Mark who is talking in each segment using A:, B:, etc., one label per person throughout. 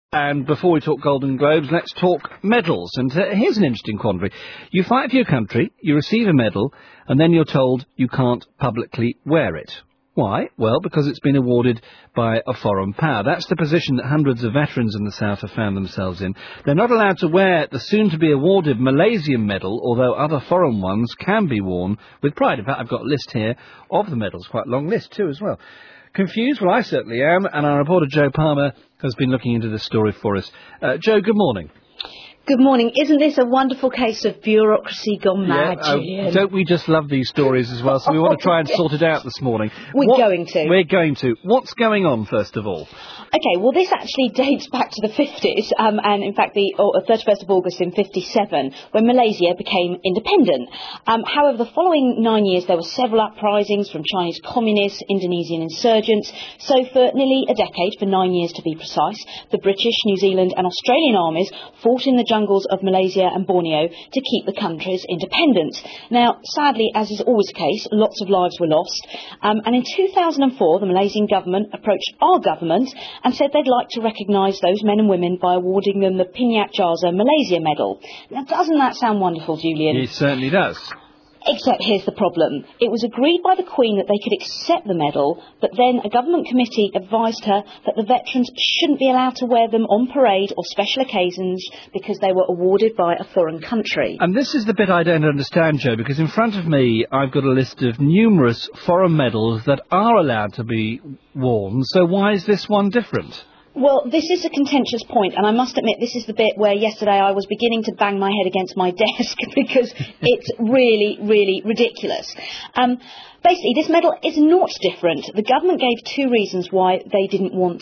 A: And before we talk Golden Globes, let's talk medals. And here's an interesting quandary. You fight for your country, you receive a medal, and then you're told you can't publicly wear it. Why? Well, because it's been awarded by a foreign power. That's the position that hundreds of veterans in the South have found themselves in. They're not allowed to wear the soon-to-be awarded Malaysian medal, although other foreign ones can be worn with pride. In fact, I've got a list here of the medals, quite a long list too as well. Confused? Well, I certainly am, and our reporter Joe Palmer has been looking into this story for us. Joe, good morning.
B: Good morning. Isn't this a wonderful case of bureaucracy gone mad, Julian?
A: Don't we just love these stories as well? So we want to try and sort it out this morning.
B: We're going to.
A: What's going on, first of all?
B: OK, well, this actually dates back to the 50s, and in fact the 31st of August in 57, when Malaysia became independent. However, the following 9 years, there were several uprisings from Chinese communists, Indonesian insurgents. So for nearly a decade, for 9 years to be precise, the British, New Zealand and Australian armies fought in the jungles of Malaysia and Borneo to keep the country's independence. Now, sadly, as is always the case, lots of lives were lost. And in 2004, the Malaysian government approached our government and said they'd like to recognise those men and women by awarding them the Pinyak Jaya Malaysia Medal. Now, doesn't that sound wonderful, Julian?
A: It certainly does.
B: Except here's the problem. It was agreed by the Queen that they could accept the medal, but then a government committee advised her that the veterans shouldn't be allowed to wear them on parade or special occasions because they were awarded by a foreign country.
A: And this is the bit I don't understand, Joe, because in front of me I've got a list of numerous foreign medals that are allowed to be worn, so why is this one different?
B: Well, this is a contentious point, and I must admit this is the bit where yesterday I was beginning to bang my head against my desk because it's really, really ridiculous. Basically, this medal is not different. The government gave two reasons why they didn't want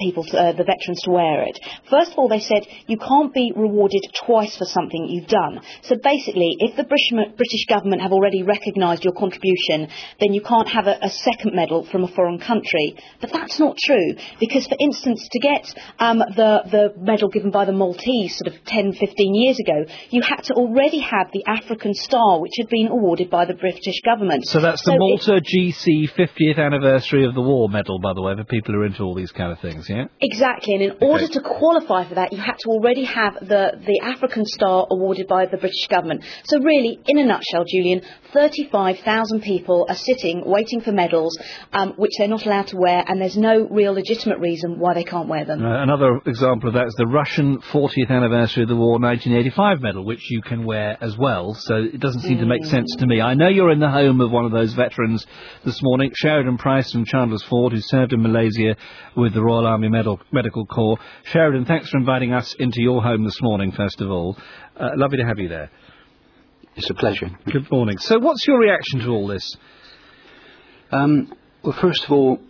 B: the veterans to wear it. First of all, they said you can't be rewarded twice for something you've done. So basically, if the British government have already recognised your contribution, then you can't have a second medal from a foreign country. But that's not true, because, for instance, to get the medal given by the Maltese sort of 10, 15 years ago, you had to already have the African Star, which had been awarded by the British government.
A: So that's the Malta GC 50th anniversary of the war medal, by the way, for people who are into all these kind of things, yeah?
B: Exactly, and in order to qualify for that, you had to already have the African Star awarded by the British government. So really, in a nutshell, Julian, 35,000 people are sitting waiting for medals, which they're not allowed to wear, and there's no real legitimate reason why they can't wear them.
A: Another example of that is the Russian 40th anniversary of the war 1985 medal, which you can wear as well, so it doesn't seem to make sense to me. I know you're in the home of one of those veterans this morning, Sheridan Price from Chandler's Ford, who served in Malaysia with the Royal Army Medical Corps. Sheridan, thanks for inviting us into your home this morning, first of all. Lovely to have you there.
C: It's a pleasure.
A: Good morning. So what's your reaction to all this?
C: Well, first of all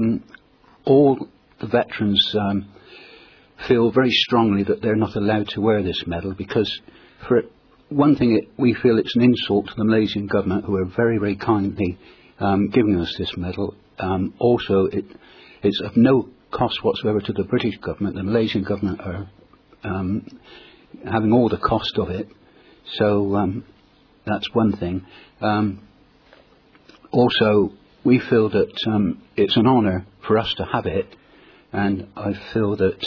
C: the veterans feel very strongly that they're not allowed to wear this medal because, for one thing, we feel it's an insult to the Malaysian government, who are very, very kindly giving us this medal. Also, it's of no cost whatsoever to the British government. The Malaysian government are having all the cost of it. So that's one thing. Also, we feel that it's an honour for us to have it, and I feel that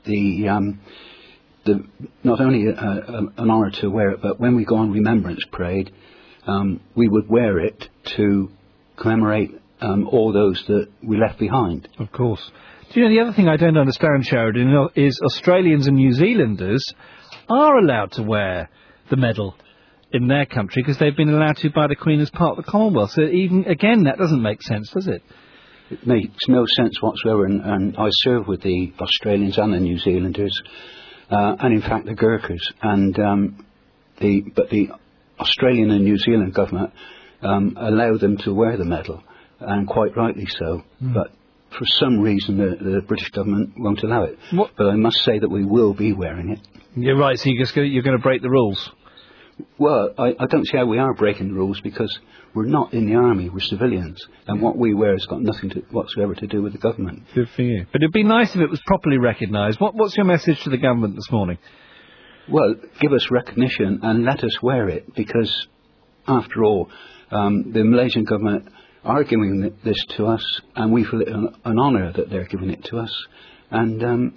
C: not only an honour to wear it, but when we go on Remembrance Parade, we would wear it to commemorate all those that we left behind.
A: Of course. Do you know, the other thing I don't understand, Sheridan, is Australians and New Zealanders are allowed to wear the medal in their country because they've been allowed to by the Queen as part of the Commonwealth. So even, again, that doesn't make sense, does it?
C: It makes no sense whatsoever, and I serve with the Australians and the New Zealanders, and in fact the Gurkhas, and but the Australian and New Zealand government allow them to wear the medal, and quite rightly so. But for some reason the British government won't allow it. But I must say that we will be wearing it.
A: You're right, so you're going to break the rules.
C: Well, I don't see how we are breaking the rules, because we're not in the army, we're civilians, and what we wear has got nothing whatsoever to do with the government.
A: Good for you. But it'd be nice if it was properly recognised. What's your message to the government this morning?
C: Well, give us recognition and let us wear it, because after all, the Malaysian government are giving this to us, and we feel it an honour that they're giving it to us, and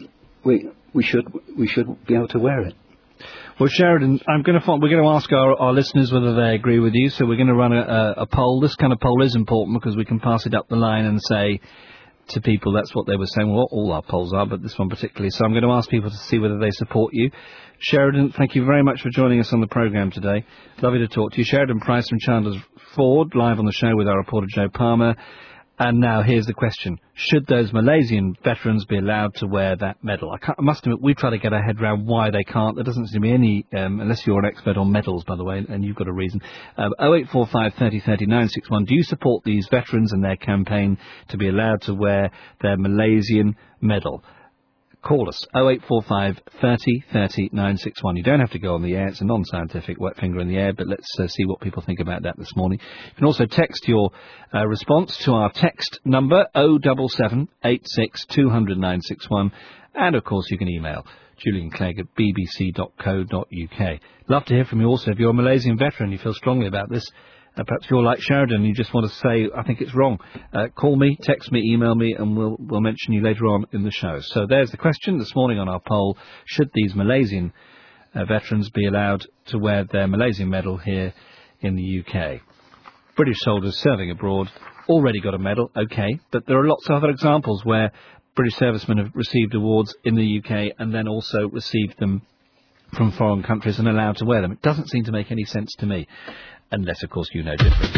C: we should be able to wear it.
A: Well, Sheridan, we're going to ask our listeners whether they agree with you, so we're going to run a poll. This kind of poll is important because we can pass it up the line and say to people that's what they were saying. Well, all our polls are, but this one particularly. So I'm going to ask people to see whether they support you. Sheridan, thank you very much for joining us on the programme today. Lovely to talk to you. Sheridan Price from Chandler's Ford, live on the show with our reporter Joe Palmer. And now here's the question. Should those Malaysian veterans be allowed to wear that medal? I must admit, we try to get our head around why they can't. There doesn't seem to be any, unless you're an expert on medals, by the way, and you've got a reason. 0845 30 30 961. Do you support these veterans and their campaign to be allowed to wear their Malaysian medal? Call us, 0845 30 30 961. You don't have to go on the air. It's a non-scientific wet finger in the air, but let's see what people think about that this morning. You can also text your response to our text number, 077 86 200 961. And, of course, you can email Julian Clegg at bbc.co.uk. Love to hear from you also. If you're a Malaysian veteran, you feel strongly about this. Perhaps you're like Sheridan and you just want to say, I think it's wrong. Call me, text me, email me, and we'll mention you later on in the show. So there's the question this morning on our poll. Should these Malaysian veterans be allowed to wear their Malaysian medal here in the UK? British soldiers serving abroad already got a medal, okay, but there are lots of other examples where British servicemen have received awards in the UK and then also received them from foreign countries and allowed to wear them. It doesn't seem to make any sense to me. Unless, of course, you know differently.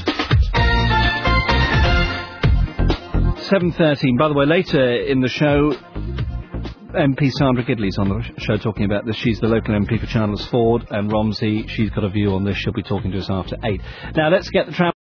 A: 7:13. By the way, later in the show, MP Sandra Gidley's on the show talking about this. She's the local MP for Chandler's Ford, and Romsey, she's got a view on this. She'll be talking to us after 8. Now, let's get the